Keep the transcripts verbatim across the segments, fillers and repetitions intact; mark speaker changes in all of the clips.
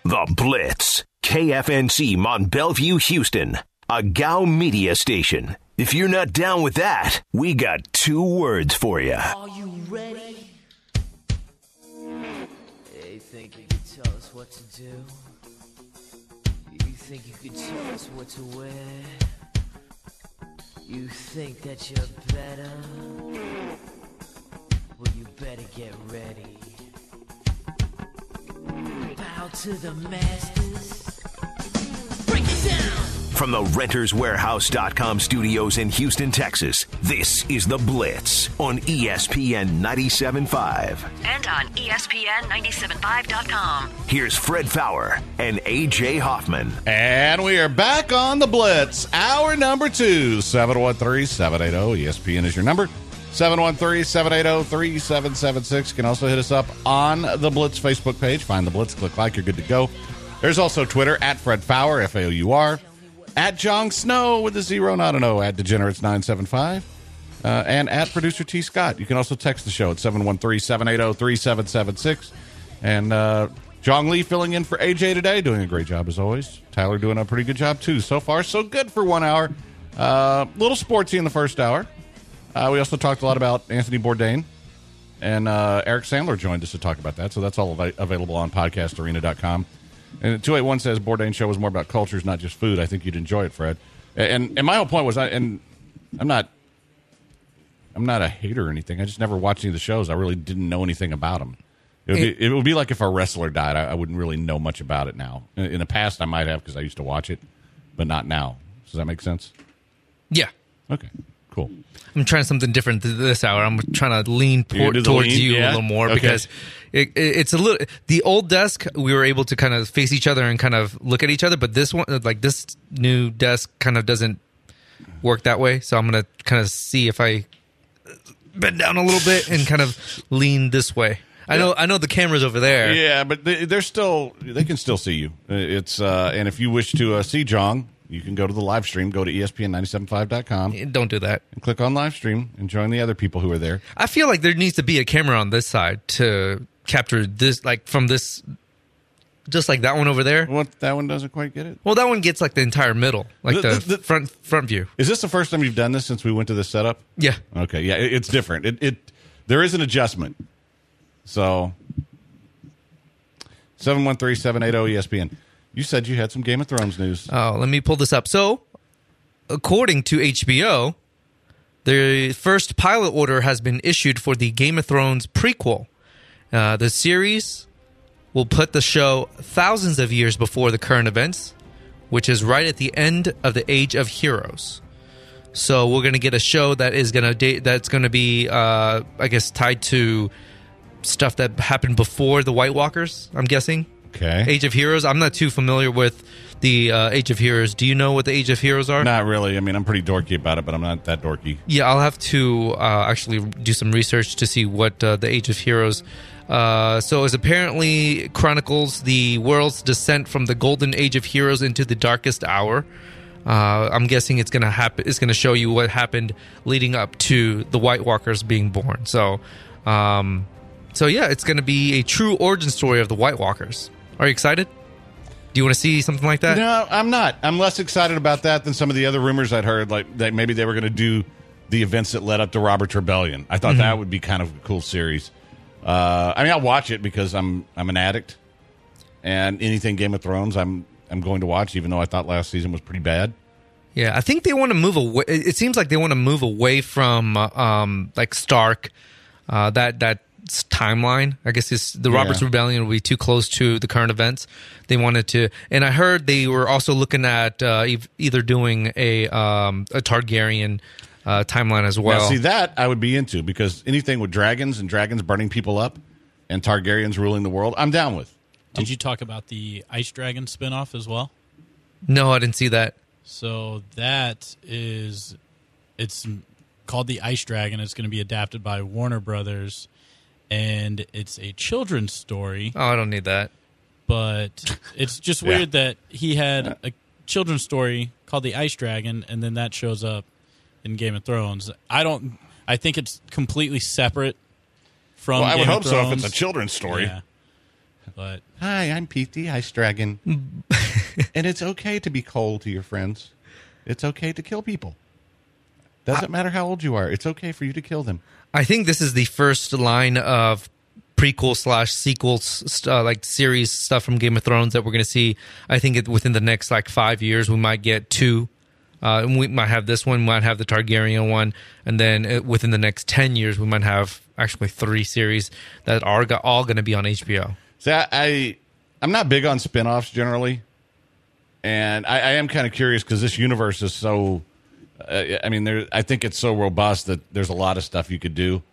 Speaker 1: The Blitz. K F N C Mont Bellevue, Houston. A G O W media station. If you're not down with that, we got two words for you.
Speaker 2: Are you ready? Hey, think you could tell us what to do? You think you could tell us what to wear? You think that you're better? Well, you better get ready. Bow to the masters. Break it down!
Speaker 1: From the Renters Warehouse dot com studios in Houston, Texas, this is The Blitz on E S P N ninety-seven point five.
Speaker 3: And on E S P N ninety-seven point five dot com.
Speaker 1: Here's Fred Faour and A J Hoffman.
Speaker 4: And we are back on The Blitz. Hour number two, seven one three, seven eight zero, E S P N is your number. seven one three, seven eight zero, three seven seven six. You can also hit us up on the Blitz Facebook page. Find The Blitz, click like, you're good to go. There's also Twitter, at Fred Faour, F A O U R. At Jong Snow with a zero, not an O, at Degenerates nine seven five, uh, and at Producer T. Scott. You can also text the show at seven one three, seven eight zero, three seven seven six. And uh, Jong Lee filling in for A J today, doing a great job as always. Tyler doing a pretty good job too. So far, so good for one hour. A uh, little sportsy in the first hour. Uh, we also talked a lot about Anthony Bourdain, and uh, Eric Sandler joined us to talk about that. So that's all av- available on podcast arena dot com. And two eighty-one says Bourdain's show was more about cultures, not just food. I think you'd enjoy it, Fred. And and my whole point was, I, and I'm not, I'm not a hater or anything. I just never watched any of the shows. I really didn't know anything about them. It would, it, be, it would be like if a wrestler died. I, I wouldn't really know much about it now. In, in the past, I might have because I used to watch it, but not now. Does that make sense?
Speaker 5: Yeah.
Speaker 4: Okay. Cool.
Speaker 5: I'm trying something different this hour. I'm trying to lean por- towards lean? you
Speaker 4: yeah?
Speaker 5: a little more
Speaker 4: okay.
Speaker 5: because it, it, it's a little. The old desk, we were able to kind of face each other and kind of look at each other, but this one, like this new desk, kind of doesn't work that way. So I'm gonna kind of see if I bend down a little bit and kind of lean this way. I know, I know the camera's over there.
Speaker 4: Yeah, but they, they're still. They can still see you. It's uh, and if you wish to uh, see Jong, you can go to the live stream. Go to E S P N ninety-seven point five dot com.
Speaker 5: Don't do that.
Speaker 4: And click on live stream and join the other people who are there.
Speaker 5: I feel like there needs to be a camera on this side to capture this, like from this, just like that one over there.
Speaker 4: What, that one doesn't quite get it?
Speaker 5: Well, that one gets like the entire middle, like the, the, the, the front front view.
Speaker 4: Is this the first time you've done this since we went to this setup?
Speaker 5: Yeah.
Speaker 4: Okay. Yeah, it, it's different. It, it there is an adjustment. So seven one three, seven eight zero, E S P N. You said you had some Game of Thrones news.
Speaker 5: Oh, let me pull this up. So, according to H B O, the first pilot order has been issued for the Game of Thrones prequel. Uh, the series will put the show thousands of years before the current events, which is right at the end of the Age of Heroes. So we're going to get a show that is going to date that's going to be, uh, I guess, tied to stuff that happened before the White Walkers, I'm guessing.
Speaker 4: Okay.
Speaker 5: Age of Heroes. I'm not too familiar with the uh, Age of Heroes. Do you know what the Age of Heroes are?
Speaker 4: Not really. I mean, I'm pretty dorky about it, but I'm not that dorky.
Speaker 5: Yeah, I'll have to uh, actually do some research to see what uh, the Age of Heroes. Uh, so it apparently chronicles the world's descent from the golden age of heroes into the darkest hour. Uh, I'm guessing it's gonna happen. It's gonna show you what happened leading up to the White Walkers being born. So, um, so yeah, it's gonna be a true origin story of the White Walkers. Are you excited? Do you want to see something like that?
Speaker 4: No, I'm not. I'm less excited about that than some of the other rumors I'd heard, like that maybe they were going to do the events that led up to Robert's Rebellion. I thought mm-hmm. that would be kind of a cool series. Uh, I mean, I'll watch it because I'm I'm an addict, and anything Game of Thrones, I'm I'm going to watch, even though I thought last season was pretty bad.
Speaker 5: Yeah, I think they want to move away. It seems like they want to move away from uh, um, like Stark, uh, that that. timeline. I guess it's, the Robert's yeah. Rebellion will be too close to the current events. They wanted to, and I heard they were also looking at uh, e- either doing a um, a Targaryen uh, timeline as well.
Speaker 4: Now, see, that I would be into, because anything with dragons and dragons burning people up and Targaryens ruling the world, I'm down with.
Speaker 6: Did
Speaker 4: I'm,
Speaker 6: you talk about the Ice Dragon spinoff as well?
Speaker 5: No, I didn't see that.
Speaker 6: So that is, it's called the Ice Dragon. It's going to be adapted by Warner Brothers. And it's a children's story.
Speaker 5: Oh, I don't need that.
Speaker 6: But it's just weird yeah. that he had a children's story called The Ice Dragon, and then that shows up in Game of Thrones. I don't. I think it's completely separate from.
Speaker 4: Well, I
Speaker 6: Game
Speaker 4: would
Speaker 6: of
Speaker 4: hope
Speaker 6: Thrones.
Speaker 4: so if it's a children's story.
Speaker 6: Yeah. But
Speaker 4: Hi, I'm Pete the Ice Dragon. And it's okay to be cold to your friends. It's okay to kill people. Doesn't matter how old you are. It's okay for you to kill them.
Speaker 5: I think this is the first line of prequel slash sequel uh, like series stuff from Game of Thrones that we're going to see. I think it, within the next like five years, we might get two. Uh, and we might have this one, we might have the Targaryen one, and then uh, within the next ten years, we might have actually three series that are go- all going to be on H B O.
Speaker 4: See, I, I, I'm not big on spinoffs generally, and I, I am kind of curious because this universe is so. Uh, I mean, there. I think it's so robust that there's a lot of stuff you could do.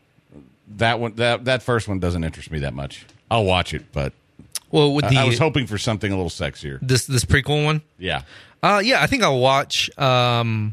Speaker 4: That one, that that first one doesn't interest me that much. I'll watch it, but
Speaker 5: Well, with the
Speaker 4: I, I was hoping for something a little sexier.
Speaker 5: this this prequel one,
Speaker 4: Yeah.
Speaker 5: uh, yeah, I think I'll watch. Um,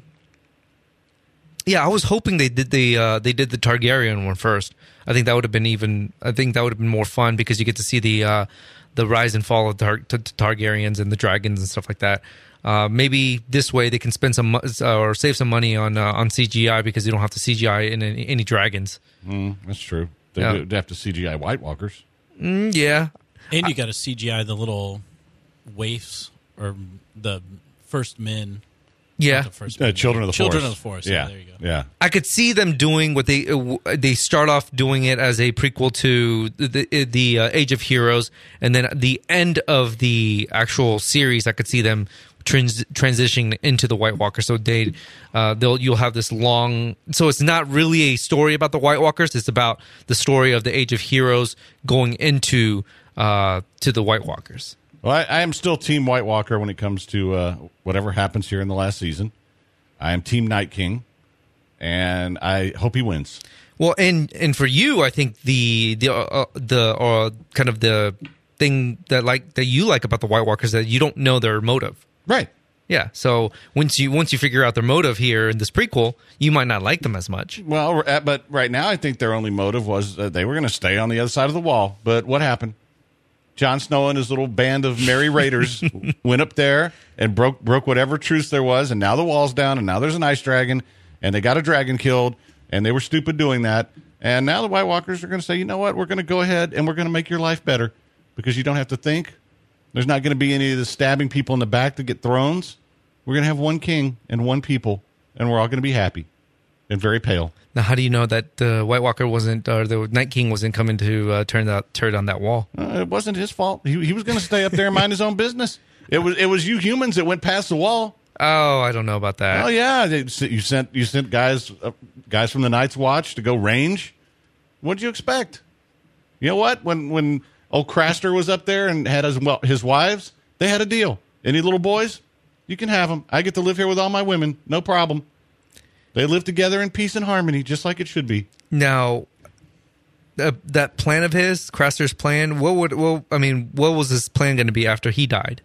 Speaker 5: yeah, I was hoping they did the uh, they did the Targaryen one first. I think that would have been even. I think that would have been more fun because you get to see the uh, the rise and fall of the Tar- Tar- Targaryens and the dragons and stuff like that. Uh, maybe this way they can spend some mo- uh, or save some money on uh, on C G I because they don't have to C G I in any, any dragons.
Speaker 4: Mm, that's true. They
Speaker 5: Yeah.
Speaker 4: do- they have to C G I White Walkers.
Speaker 5: Mm, yeah,
Speaker 6: and you got to C G I the little waifs or the first men.
Speaker 5: yeah.
Speaker 6: Not the first
Speaker 4: Uh,
Speaker 6: men,
Speaker 4: Children of the
Speaker 6: Children
Speaker 4: Forest.
Speaker 6: of the Forest.
Speaker 4: Yeah.
Speaker 6: Yeah, there you go.
Speaker 4: Yeah.
Speaker 5: I could see them doing what they uh, w- they start off doing it as a prequel to the the, the uh, Age of Heroes, and then at the end of the actual series, I could see them trans- transitioning into the White Walkers. So they uh, they'll you'll have this long. So it's not really a story about the White Walkers. It's about the story of the Age of Heroes going into uh, to the White Walkers.
Speaker 4: Well, I, I am still Team White Walker when it comes to uh, whatever happens here in the last season. I am Team Night King, and I hope he wins.
Speaker 5: Well, and and for you, I think the the uh, the uh, kind of the thing that like that you like about the White Walkers is that you don't know their motive.
Speaker 4: Right.
Speaker 5: Yeah. So once you once you figure out their motive here in this prequel, you might not like them as much.
Speaker 4: Well, uh, but right now I think their only motive was uh, they were going to stay on the other side of the wall. But what happened? Jon Snow and his little band of merry raiders went up there and broke broke whatever truce there was, and now the wall's down, and now there's an ice dragon, and they got a dragon killed, and they were stupid doing that. And now the White Walkers are going to say, you know what, we're going to go ahead and we're going to make your life better because you don't have to think. There's not going to be any of the stabbing people in the back to get thrones. We're going to have one king and one people, and we're all going to be happy and very pale.
Speaker 5: Now, how do you know that the White Walker wasn't, or the Night King wasn't coming to uh, turn that turn on that wall?
Speaker 4: Uh, it wasn't his fault. He, he was going to stay up there and mind his own business. It was it was you humans that went past the wall.
Speaker 5: Oh, I don't know about that.
Speaker 4: Oh yeah, they, you sent you sent guys uh, guys from the Night's Watch to go range. What'd you expect? You know what? When when old Craster was up there and had his well, his wives, they had a deal. Any little boys, you can have them. I get to live here with all my women, no problem. They live together in peace and harmony, just like it should be.
Speaker 5: Now, uh, that plan of his, Craster's plan, what would, well, I mean, what was his plan going to be after he died?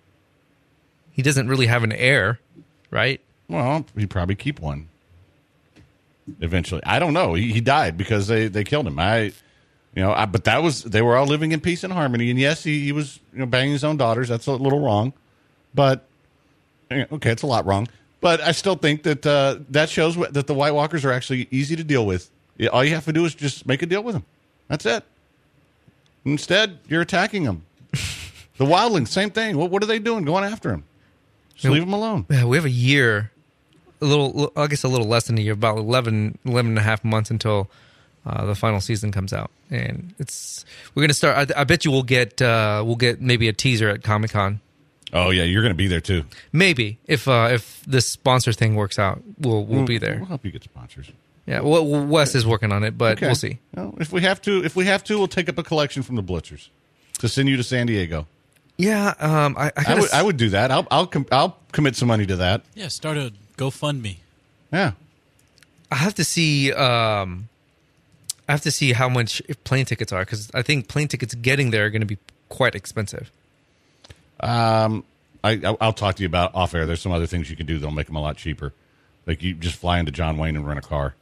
Speaker 5: He doesn't really have an heir, right?
Speaker 4: Well, he'd probably keep one eventually. I don't know. He, he died because they, they killed him. I, you know, I, but that was they were all living in peace and harmony. And yes, he, he was you know banging his own daughters. That's a little wrong, but okay, it's a lot wrong. But I still think that uh, that shows that the White Walkers are actually easy to deal with. All you have to do is just make a deal with them. That's it. Instead, you're attacking them. The Wildlings, same thing. What, what are they doing? Going after him? Just leave them alone.
Speaker 5: Yeah, we have a year, a little, I guess a little less than a year, about eleven, eleven and a half months until uh, the final season comes out. And it's, we're going to start, I, I bet you we'll get, uh, we'll get maybe a teaser at Comic-Con.
Speaker 4: Oh yeah, you're going to be there too.
Speaker 5: Maybe if uh, if this sponsor thing works out, we'll we'll be there.
Speaker 4: We'll help you get sponsors.
Speaker 5: Yeah, well, Wes is working on it, but
Speaker 4: Okay.
Speaker 5: we'll see.
Speaker 4: Well, if we have to, if we have to, we'll take up a collection from the Blitzers to send you to San Diego.
Speaker 5: Yeah, um, I I,
Speaker 4: I
Speaker 5: gotta
Speaker 4: would, I would do that. I'll I'll com- I'll commit some money to that.
Speaker 6: Yeah, start a GoFundMe.
Speaker 4: Yeah.
Speaker 5: I have to see. Um, I have to see how much plane tickets are because I think plane tickets getting there are going to be quite expensive.
Speaker 4: Um, I I'll talk to you about off air. There's some other things you can do that'll make them a lot cheaper. Like you just fly into John Wayne and rent a car.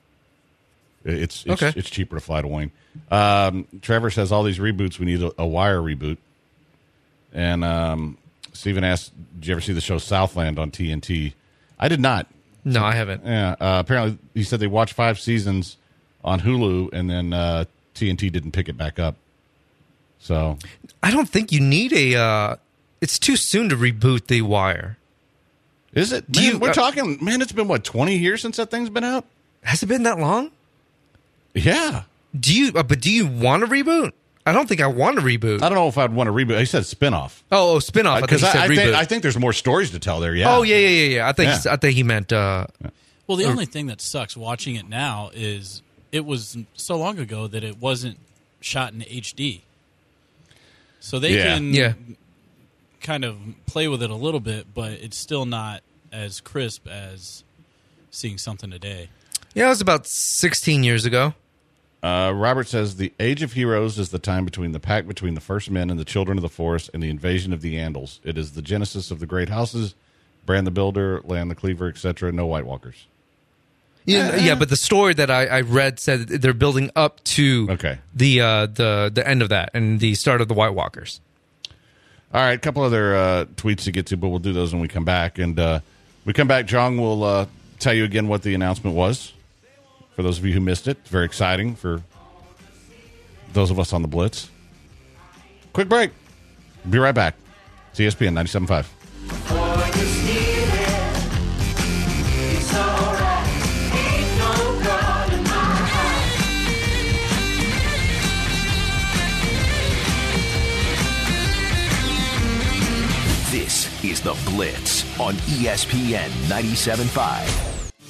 Speaker 4: It's it's,
Speaker 5: Okay.
Speaker 4: it's cheaper to fly to Wayne. Um, Trevor says all these reboots. We need a, a Wire reboot. And um, Steven asked, "Did you ever see the show Southland on T N T?" I did not.
Speaker 5: No, I haven't.
Speaker 4: Yeah. Uh, apparently, he said they watched five seasons on Hulu, and then uh, T N T didn't pick it back up. So
Speaker 5: I don't think you need a. Uh, it's too soon to reboot The Wire.
Speaker 4: is it?
Speaker 5: Do
Speaker 4: Man,
Speaker 5: you-
Speaker 4: we're
Speaker 5: uh,
Speaker 4: talking. Man, it's been what twenty years since that thing's been out.
Speaker 5: Has it been that long?
Speaker 4: Yeah.
Speaker 5: Do you? Uh, but do you want to reboot? I don't think I want to reboot.
Speaker 4: I don't know if I'd want to reboot. He said spinoff.
Speaker 5: Oh, oh spinoff. I think
Speaker 4: Because
Speaker 5: he
Speaker 4: I,
Speaker 5: said
Speaker 4: I,
Speaker 5: reboot.
Speaker 4: think, I think there's more stories to tell there. Yeah.
Speaker 5: Oh yeah, yeah, yeah, yeah. I think
Speaker 4: Yeah.
Speaker 5: I think he meant. Uh,
Speaker 6: Well, the only thing that sucks watching it now is it was so long ago that it wasn't shot in H D. So they
Speaker 4: Yeah.
Speaker 6: can
Speaker 5: Yeah.
Speaker 6: kind of play with it a little bit, but it's still not as crisp as seeing something today.
Speaker 5: yeah, it was about sixteen years ago.
Speaker 4: Uh, Robert says the Age of Heroes is the time between the pact between the first men and the children of the forest and the invasion of the Andals. It is the genesis of the great houses, Bran the Builder, Land the Cleaver, et cetera. No White Walkers.
Speaker 5: Yeah, yeah, but the story that I, I read said that they're building up to
Speaker 4: Okay.
Speaker 5: the uh, the the end of that and the start of the White Walkers.
Speaker 4: All right, a couple other uh, tweets to get to, but we'll do those when we come back. And uh, we come back, Jong will uh, tell you again what the announcement was. For those of you who missed it, it's very exciting for those of us on the Blitz. Quick break. Be right back. It's E S P N ninety-seven point five.
Speaker 1: This is The Blitz on E S P N ninety-seven point five.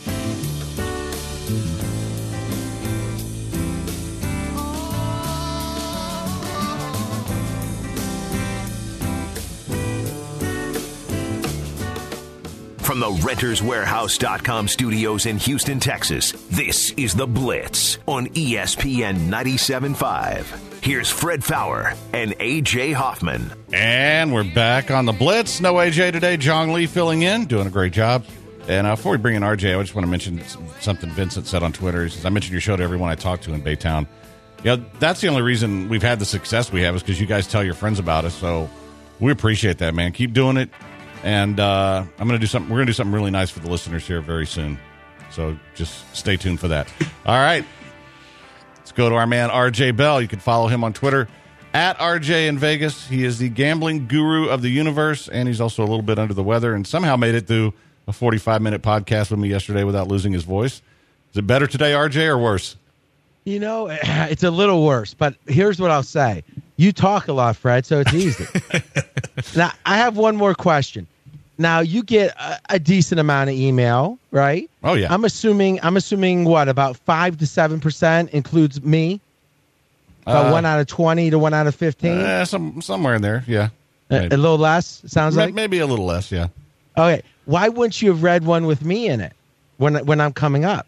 Speaker 1: From the Renters Warehouse dot com studios in Houston, Texas, this is The Blitz on E S P N ninety-seven point five. Here's Fred Fowler and A J Hoffman.
Speaker 4: And we're back on the Blitz. No A J today. Jong Lee filling in, doing a great job. And uh, before we bring in R J, I just want to mention something Vincent said on Twitter. He says, I mentioned your show to everyone I talked to in Baytown. Yeah, that's the only reason we've had the success we have is because you guys tell your friends about us. So we appreciate that, man. Keep doing it. And uh, I'm going to do something. We're going to do something really nice for the listeners here very soon. So just stay tuned for that. All right. Let's go to our man, R J Bell. You can follow him on Twitter at R J in Vegas. He is the gambling guru of the universe, and he's also a little bit under the weather and somehow made it through a forty-five minute podcast with me yesterday without losing his voice. Is it better today, R J, or worse?
Speaker 7: You know, it's a little worse, but here's what I'll say. You talk a lot, Fred, so it's easy. Now, I have one more question. Now, you get a, a decent amount of email, right?
Speaker 4: Oh, yeah.
Speaker 7: I'm assuming, I'm assuming what, about five to seven percent includes me? About
Speaker 4: Uh,
Speaker 7: one out of twenty to one out of fifteen?
Speaker 4: Uh, some, somewhere in there, yeah.
Speaker 7: a, a
Speaker 4: Maybe.
Speaker 7: little less, sounds
Speaker 4: May-
Speaker 7: like?
Speaker 4: Maybe a little less, yeah.
Speaker 7: Okay. Why wouldn't you have read one with me in it when when I'm coming up?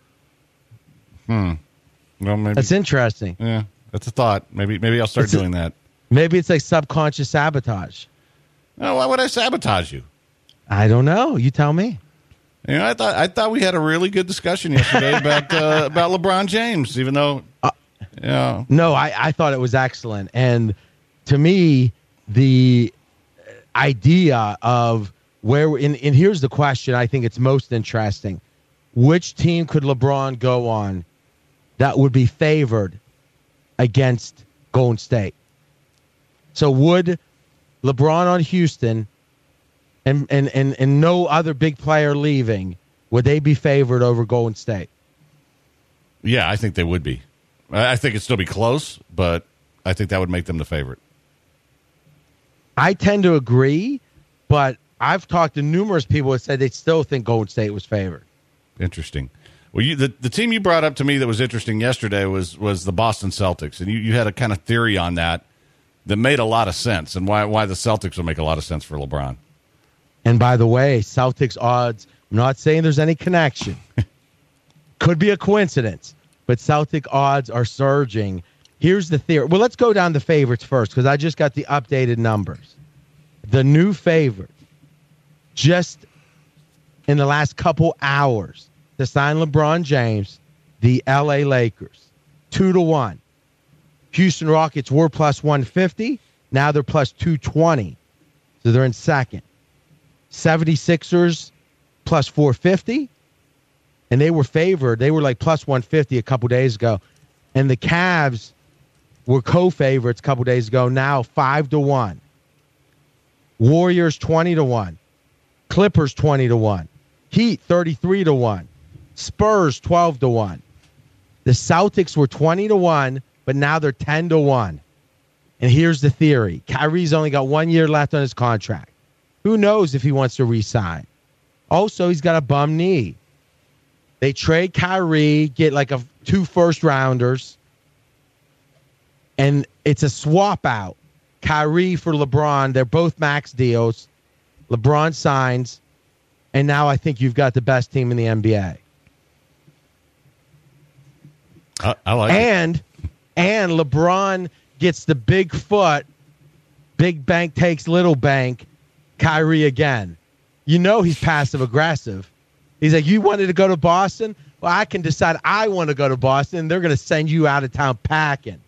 Speaker 4: Well, maybe.
Speaker 7: That's interesting.
Speaker 4: Yeah, that's a thought. Maybe maybe I'll start
Speaker 7: It's a-
Speaker 4: doing that.
Speaker 7: Maybe it's like subconscious sabotage.
Speaker 4: Oh, why would I sabotage you?
Speaker 7: I don't know. You tell me.
Speaker 4: You know, I thought I thought we had a really good discussion yesterday about uh, about LeBron James, even though,
Speaker 7: Uh,
Speaker 4: yeah,
Speaker 7: No, I, I thought it was excellent. And to me, the idea of where, and, and here's the question I think it's most interesting. Which team could LeBron go on that would be favored against Golden State? So would LeBron on Houston and, and, and, and no other big player leaving, would they be favored over Golden State?
Speaker 4: yeah, I think they would be. I I think it'd still be close, but I think that would make them the favorite.
Speaker 7: I tend to agree, but I've talked to numerous people that said they still think Golden State was favored.
Speaker 4: Interesting. Well, you, the the team you brought up to me that was interesting yesterday was was the Boston Celtics, and you, you had a kind of theory on that that made a lot of sense, and why why the Celtics will make a lot of sense for LeBron.
Speaker 7: And by the way, Celtics odds, I'm not saying there's any connection. Could be a coincidence, but Celtic odds are surging. Here's the theory. Well, let's go down the favorites first because I just got the updated numbers. The new favorite, just in the last couple hours, to sign LeBron James, the L A Lakers, two to one. Houston Rockets were plus one fifty. Now they're plus two twenty. So they're in second. seventy-sixers plus four fifty. And they were favored. They were like plus one fifty a couple days ago. And the Cavs were co-favorites a couple days ago. Now five to one. Warriors twenty to one. Clippers twenty to one. Heat thirty-three to one. Spurs twelve to one. The Celtics were twenty to one, but now they're ten to one. And here's the theory. Kyrie's only got one year left on his contract. Who knows if he wants to re-sign? Also, he's got a bum knee. They trade Kyrie, get like a two first rounders, and it's a swap out. Kyrie for LeBron. They're both max deals. LeBron signs, and now I think you've got the best team in the N B A.
Speaker 4: I, I like
Speaker 7: and,
Speaker 4: it.
Speaker 7: And LeBron gets the big foot, big bank takes little bank, Kyrie again. You know he's passive aggressive. He's like, you wanted to go to Boston? Well, I can decide I want to go to Boston. They're going to send you out of town packing.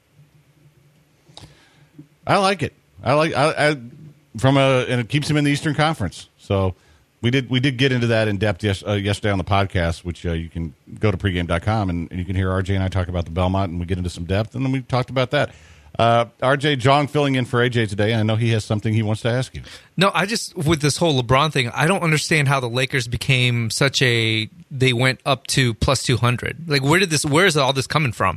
Speaker 4: I like it. I like I, I from a and it keeps him in the Eastern Conference. So we did we did get into that in depth yes, uh, yesterday on the podcast, which uh, you can go to pregame dot com and, and you can hear R J and I talk about the Belmont, and we get into some depth, and then we talked about that. Uh, R J Jong filling in for A J today. I know he has something he wants to ask you.
Speaker 5: No, I just, with this whole LeBron thing, I don't understand how the Lakers became such a, they went up to plus two hundred. Like, where did this, where is all this coming from?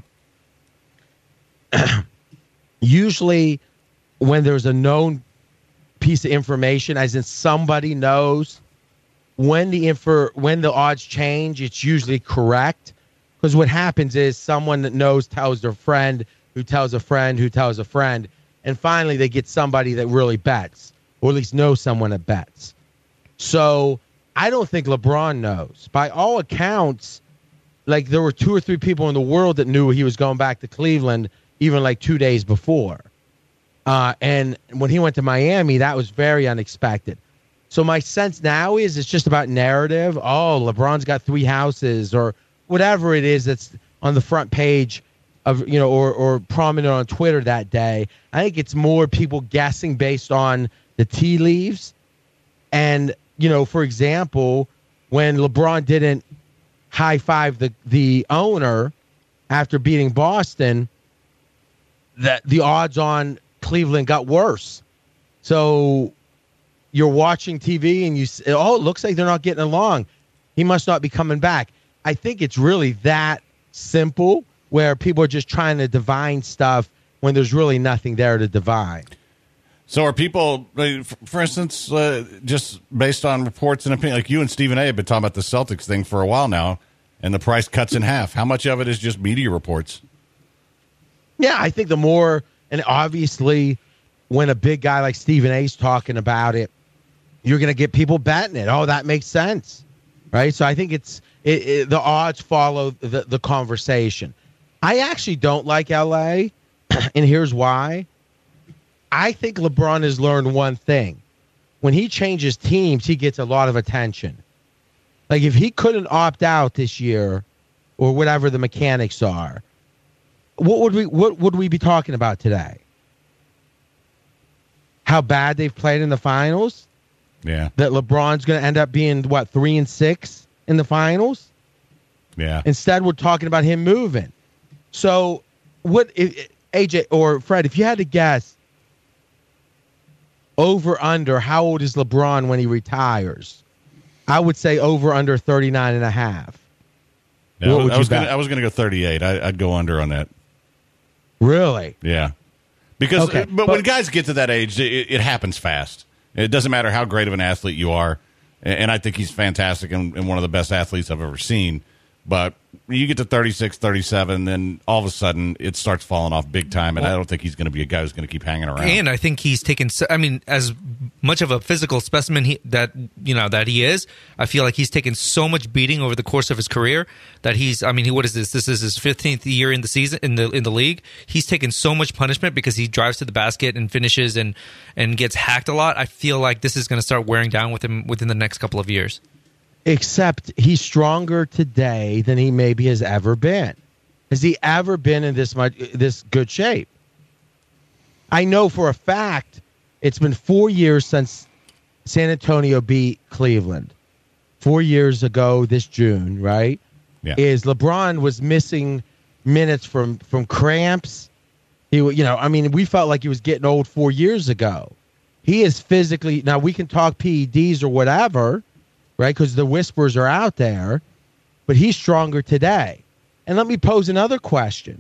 Speaker 7: Usually when there's a known piece of information, as in somebody knows, when the infer, when the odds change, it's usually correct. Because what happens is someone that knows tells their friend, who tells a friend, who tells a friend, and finally they get somebody that really bets, or at least knows someone that bets. So I don't think LeBron knows. By all accounts, like there were two or three people in the world that knew he was going back to Cleveland even like two days before. Uh, and when he went to Miami, that was very unexpected. So my sense now is it's just about narrative. Oh, LeBron's got three houses, or whatever it is that's on the front page of, you know, or or prominent on Twitter that day. I think it's more people guessing based on the tea leaves. And, you know, for example, when LeBron didn't high five the, the owner after beating Boston, that the odds on Cleveland got worse. So you're watching T V and you say, oh, it looks like they're not getting along. He must not be coming back. I think it's really that simple, where people are just trying to divine stuff when there's really nothing there to divine.
Speaker 4: So are people, for instance, uh, just based on reports and opinion, like you and Stephen A. have been talking about the Celtics thing for a while now, and the price cuts in half. How much of it is just media reports?
Speaker 7: Yeah, I think the more, and obviously when a big guy like Stephen A. is talking about it, you're going to get people betting it. Oh, that makes sense, right? So I think it's it, it, the odds follow the, the conversation. I actually don't like L A, and here's why. I think LeBron has learned one thing. When he changes teams, he gets a lot of attention. Like, if he couldn't opt out this year, or whatever the mechanics are, what would we what would we be talking about today? How bad they've played in the finals?
Speaker 4: Yeah. That
Speaker 7: LeBron's going to end up being, what, three and six in the finals?
Speaker 4: Yeah.
Speaker 7: Instead, we're talking about him moving. So, what, if, A J or Fred, if you had to guess, over under, how old is LeBron when he retires? I would say over under thirty-nine and a half.
Speaker 4: Yeah,
Speaker 7: what would
Speaker 4: I was
Speaker 7: you
Speaker 4: gonna,
Speaker 7: bet?
Speaker 4: I was going to go thirty-eight. I, I'd go under on that.
Speaker 7: Really?
Speaker 4: Yeah. Because,
Speaker 7: Okay,
Speaker 4: but,
Speaker 7: but-
Speaker 4: when guys get to that age, it, it happens fast. It doesn't matter how great of an athlete you are. And, and I think he's fantastic and, and one of the best athletes I've ever seen. But you get to thirty-six, thirty-seven, then all of a sudden it starts falling off big time. And I don't think he's going to be a guy who's going to keep hanging around.
Speaker 5: And I think he's taken, so- I mean, as much of a physical specimen he, that, you know, that he is, I feel like he's taken so much beating over the course of his career that he's, I mean, he, what is this? This is his fifteenth year in the season, in the, in the league. He's taken so much punishment because he drives to the basket and finishes and, and gets hacked a lot. I feel like this is going to start wearing down with him within the next couple of years.
Speaker 7: Except he's stronger today than he maybe has ever been. Has he ever been in this much, this good shape? I know for a fact it's been four years since San Antonio beat Cleveland. Four years ago this June, right?
Speaker 4: Yeah.
Speaker 7: Is LeBron was missing minutes from, from cramps. He, you know, I mean, we felt like he was getting old four years ago. He is physically now. We can talk P E Ds or whatever, right? Because the whispers are out there, but he's stronger today. And let me pose another question.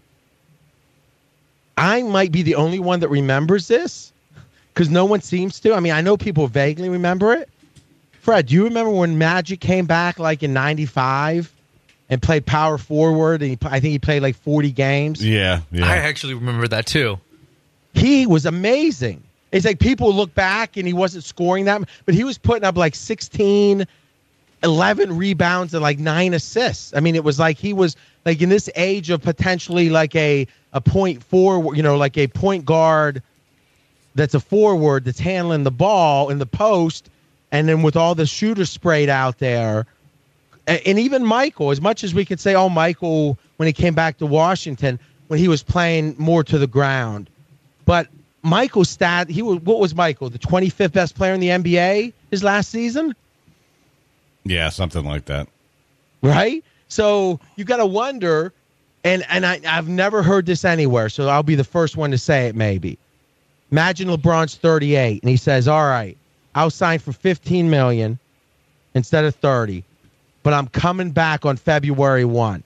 Speaker 7: I might be the only one that remembers this because no one seems to. I mean, I know people vaguely remember it. Fred, do you remember when Magic came back like in ninety-five and played power forward? And he, I think he played like forty games.
Speaker 4: Yeah, yeah.
Speaker 5: I actually remember that too.
Speaker 7: He was amazing. It's like people look back and he wasn't scoring that, but he was putting up like sixteen, eleven rebounds and like nine assists. I mean, it was like he was like in this age of potentially like a, a point forward, you know, like a point guard that's a forward that's handling the ball in the post. And then with all the shooters sprayed out there, and even Michael, as much as we could say, oh, Michael, when he came back to Washington, when he was playing more to the ground. But Michael's stat, he was, what was Michael, the twenty-fifth best player in the N B A his last season?
Speaker 4: Yeah, something like that.
Speaker 7: Right? So you got to wonder, and, and I, I've never heard this anywhere, so I'll be the first one to say it maybe. Imagine LeBron's thirty-eight, and he says, all right, I'll sign for fifteen million dollars instead of thirty, but I'm coming back on February first.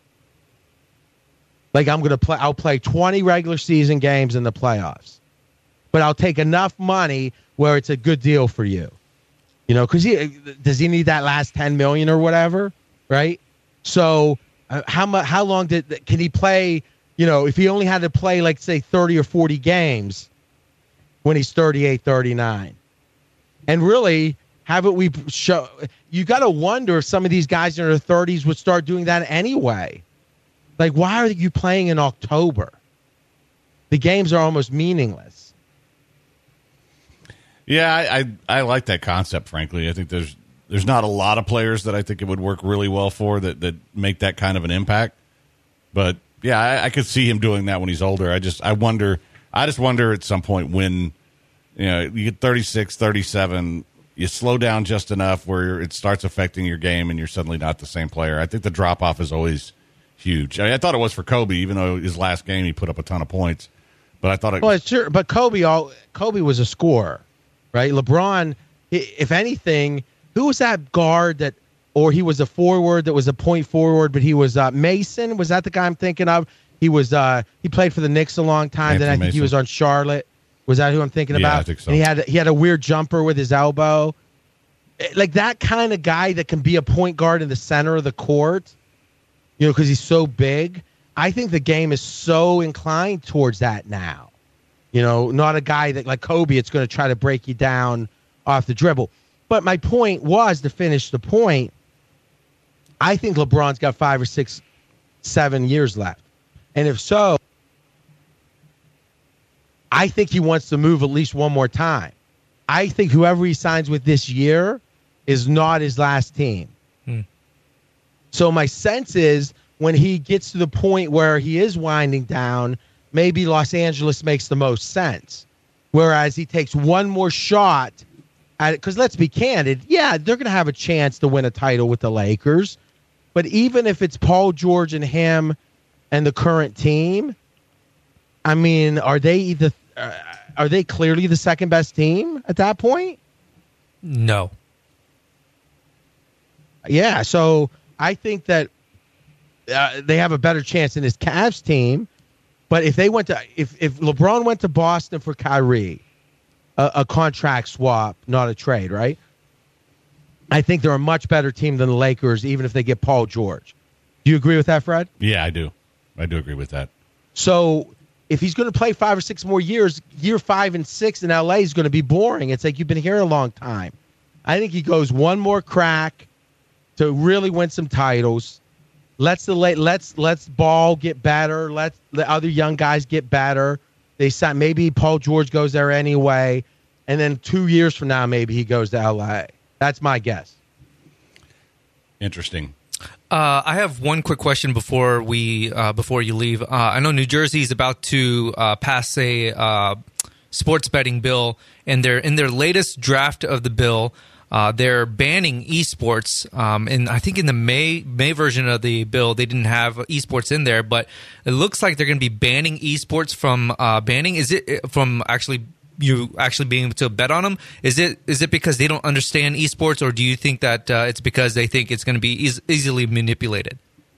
Speaker 7: Like I'm going to play, I'll play twenty regular season games in the playoffs. But I'll take enough money where it's a good deal for you. You know, because he does he need that last ten million dollars or whatever, right? So uh, how much? How long did can he play? You know, if he only had to play like say thirty or forty games when he's thirty-eight, thirty-nine, and really haven't we show? You got to wonder if some of these guys in their thirties would start doing that anyway. Like, why are you playing in October? The games are almost meaningless.
Speaker 4: Yeah, I, I I like that concept, frankly. I think there's there's not a lot of players that I think it would work really well for that, that make that kind of an impact. But, yeah, I, I could see him doing that when he's older. I just I wonder I just wonder at some point when, you know, you get thirty-six, thirty-seven, you slow down just enough where it starts affecting your game and you're suddenly not the same player. I think the drop-off is always huge. I mean, I thought it was for Kobe, even though his last game he put up a ton of points. But I thought it
Speaker 7: well, it's sure, but Kobe all Kobe was a scorer. Right, LeBron. If anything, who was that guard that, or he was a forward that was a point forward, but he was uh, Mason. Was that the guy I'm thinking of? He was. Uh, he played for the Knicks a long time.
Speaker 4: Anthony
Speaker 7: then I think
Speaker 4: Mason.
Speaker 7: he was on Charlotte. Was that who I'm thinking
Speaker 4: Yeah,
Speaker 7: about?
Speaker 4: I think so.
Speaker 7: And he had he had a weird jumper with his elbow, like that kind of guy that can be a point guard in the center of the court. You know, because he's so big. I think the game is so inclined towards that now. You know, not a guy that like Kobe, it's going to try to break you down off the dribble. But my point was, to finish the point, I think LeBron's got five or six, seven years left. And if so, I think he wants to move at least one more time. I think whoever he signs with this year is not his last team. Hmm. So my sense is when he gets to the point where he is winding down, maybe Los Angeles makes the most sense. Whereas he takes one more shot at it. Because let's be candid, yeah, they're going to have a chance to win a title with the Lakers. But even if it's Paul George and him and the current team, I mean, are they the uh, are they clearly the second best team at that point?
Speaker 5: No.
Speaker 7: Yeah, so I think that uh, they have a better chance in this Cavs team. But if they went to, if, if LeBron went to Boston for Kyrie, a, a contract swap, not a trade, right? I think they're a much better team than the Lakers, even if they get Paul George. Do you agree with that, Fred?
Speaker 4: Yeah, I do. I do agree with that.
Speaker 7: So if he's going to play five or six more years, year five and six in L A is going to be boring. It's like you've been here a long time. I think he goes one more crack to really win some titles. Let's the late let's let's Ball get better. Let the other young guys get better. They said maybe Paul George goes there anyway, and then two years from now maybe he goes to L A. That's my guess.
Speaker 4: Interesting.
Speaker 5: Uh, I have one quick question before we uh, before you leave. Uh, I know New Jersey is about to uh, pass a uh, sports betting bill, and they're in their latest draft of the bill. uh, they're banning esports. Um, and I think in the May May version of the bill, they didn't have esports in there, but it looks like they're going to be banning esports from uh, banning. Is it from actually you actually being able to bet on them? Is it is it because they don't understand esports, or do you think that uh, it's because they think it's going to be eas- easily manipulated?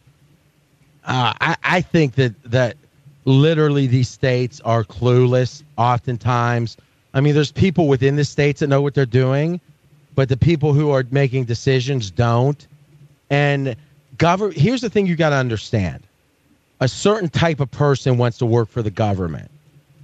Speaker 7: Uh, I, I think that that literally these states are clueless oftentimes. I mean, there's people within the states that know what they're doing, but the people who are making decisions don't. And govern. Here's the thing you got to understand. A certain type of person wants to work for the government.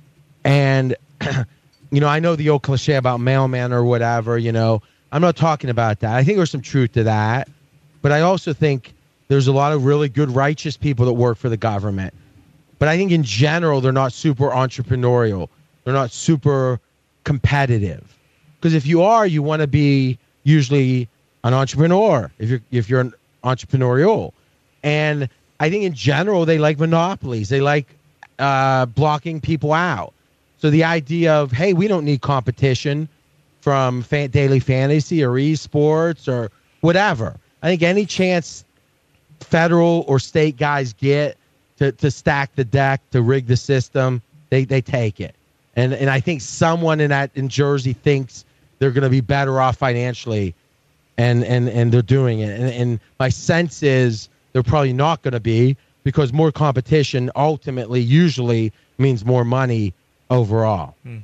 Speaker 7: And, you know, I know the old cliche about mailman or whatever, you know. I'm not talking about that. I think there's some truth to that. But I also think there's a lot of really good, righteous people that work for the government. But I think in general, they're not super entrepreneurial. They're not super competitive. Because if you are, you want to be usually an entrepreneur if you're if you're an entrepreneurial. And I think in general, they like monopolies. They like uh, blocking people out. So the idea of, hey, we don't need competition from fan- daily fantasy or esports or whatever. I think any chance federal or state guys get to, to stack the deck, to rig the system, they, they take it. And and I think someone in that in Jersey thinks they're going to be better off financially, and and, and they're doing it. And, and my sense is they're probably not going to be, because more competition ultimately usually means more money overall.
Speaker 4: Hmm.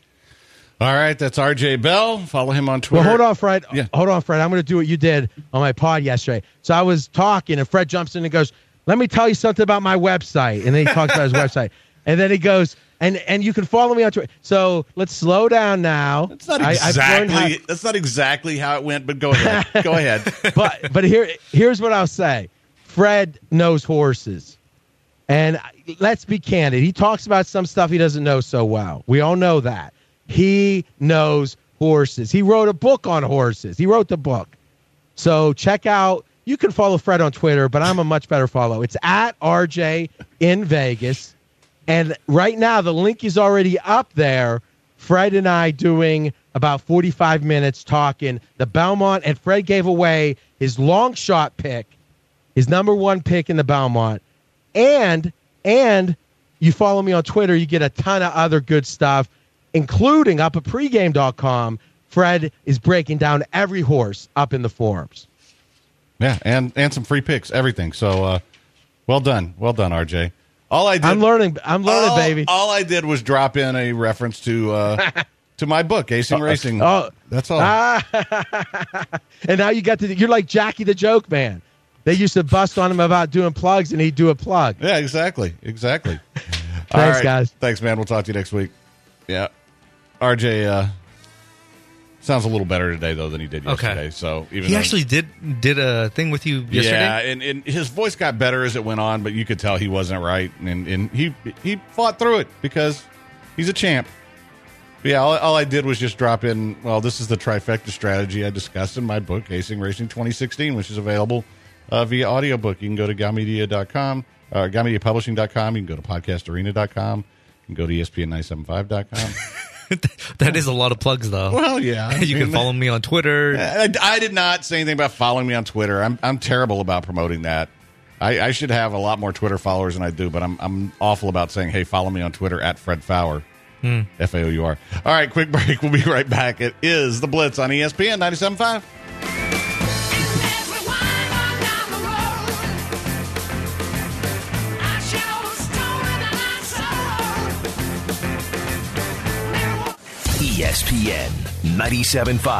Speaker 4: All right, that's R J Bell. Follow him on Twitter.
Speaker 7: Well, hold on, Fred.
Speaker 4: Yeah.
Speaker 7: Hold on, Fred. I'm going to do what you did on my pod yesterday. So I was talking, and Fred jumps in and goes, "Let me tell you something about my website." And then he talks about his website. And then he goes, and and you can follow me on Twitter. So let's slow down now.
Speaker 4: That's not
Speaker 7: I- I've learned
Speaker 4: exactly.
Speaker 7: how-
Speaker 4: That's not exactly how it went. But go ahead. Go ahead.
Speaker 7: but but here here's what I'll say. Fred knows horses. And let's be candid. He talks about some stuff he doesn't know so well. We all know that. He knows horses. He wrote a book on horses. He wrote the book. So check out, you can follow Fred on Twitter, but I'm a much better follow. It's at R J in Vegas. And right now, the link is already up there. Fred and I doing about forty-five minutes talking the Belmont, and Fred gave away his long shot pick, his number one pick in the Belmont. And, and you follow me on Twitter, you get a ton of other good stuff, including up at pregame dot com. Fred is breaking down every horse up in the forums.
Speaker 4: Yeah, and and some free picks, everything. So, uh, well done, well done, R J. All I did,
Speaker 7: I'm learning. I'm learning,
Speaker 4: all,
Speaker 7: baby.
Speaker 4: All I did was drop in a reference to uh, to my book, Acing Racing.
Speaker 7: Oh,
Speaker 4: that's all.
Speaker 7: Ah, and now you got to. You're like Jackie the Joke Man. They used to bust on him about doing plugs, and he'd do a plug.
Speaker 4: Yeah, exactly, exactly.
Speaker 7: Thanks,
Speaker 4: all right.
Speaker 7: guys.
Speaker 4: Thanks, man. We'll talk to you next week. Yeah, R J uh, sounds a little better today though than he did yesterday.
Speaker 5: Okay.
Speaker 4: So even
Speaker 5: He
Speaker 4: though,
Speaker 5: actually did did a thing with you yesterday.
Speaker 4: yeah, and, and his voice got better as it went on, but you could tell he wasn't right, and and he he fought through it because he's a champ. But yeah, all, all I did was just drop in. Well, this is the trifecta strategy I discussed in my book, Acing Racing twenty sixteen, which is available uh, via audiobook. You can go to Gamedia dot com, uh, Gamedia Publishing dot com. You can go to Podcast Arena dot com. You can go to E S P N nine seventy-five dot com.
Speaker 5: That is a lot of plugs, though.
Speaker 4: Well, yeah.
Speaker 5: You can follow me on Twitter.
Speaker 4: I, I did not say anything about following me on Twitter. I'm I'm terrible about promoting that. I, I should have a lot more Twitter followers than I do, but I'm I'm awful about saying, hey, follow me on Twitter at Fred Fowler.
Speaker 5: Hmm.
Speaker 4: F A O U R. All right, quick break. We'll be right back. It is The Blitz on E S P N ninety-seven point five.
Speaker 1: E S P N ninety-seven point five.